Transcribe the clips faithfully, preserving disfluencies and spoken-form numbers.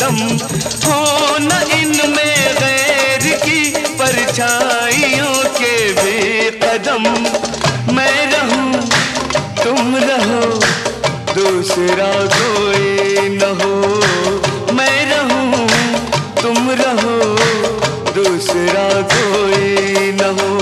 कदम, हो न इनमें गैर की परछाइयों के भी कदम। मैं रहूं तुम रहो दूसरा कोई न हो, मैं रहूं तुम रहो दूसरा कोई न हो।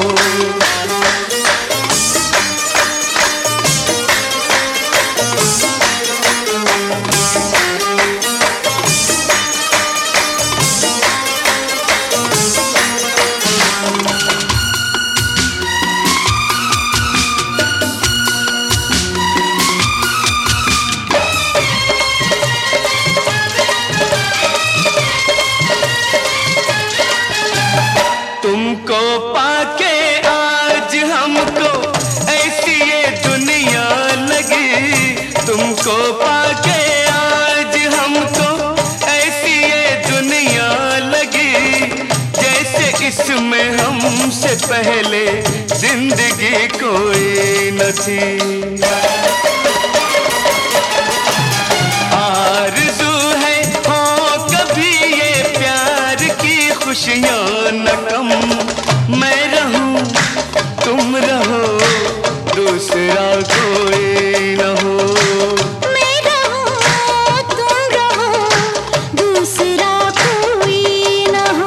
तुमको पाके आज हमको ऐसी ये दुनिया लगी, तुमको पाके आज हमको ऐसी ये दुनिया लगी, जैसे इसमें हमसे पहले जिंदगी कोई न थी। आरज़ू है हो कभी ये प्यार की खुशियाँ न कम, मैं रहूं तुम रहो दूसरा कोई न हो। मैं रहूं तुम रहो दूसरा कोई न हो।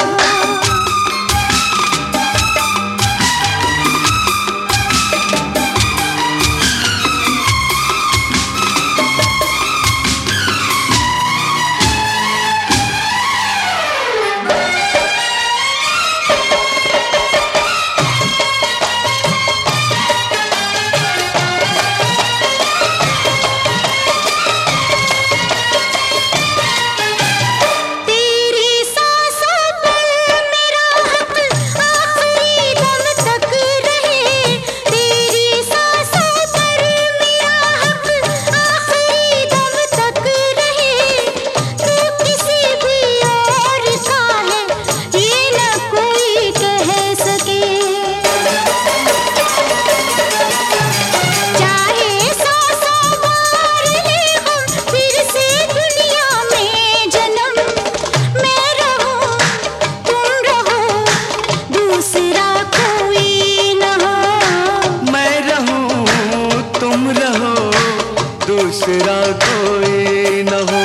दूसरा कोई न हो।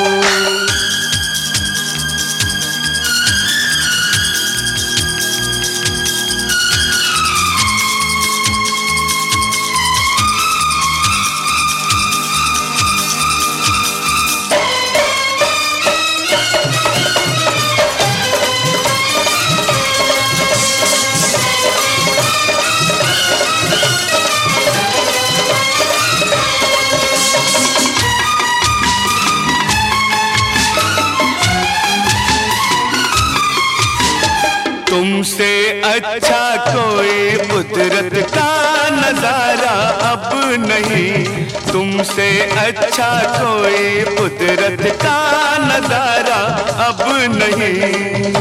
तुमसे अच्छा कोई कुदरत का नजारा अब नहीं, तुमसे अच्छा कोई कुदरत का नजारा अब नहीं।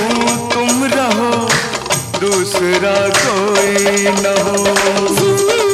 दूसरा कोई न हो।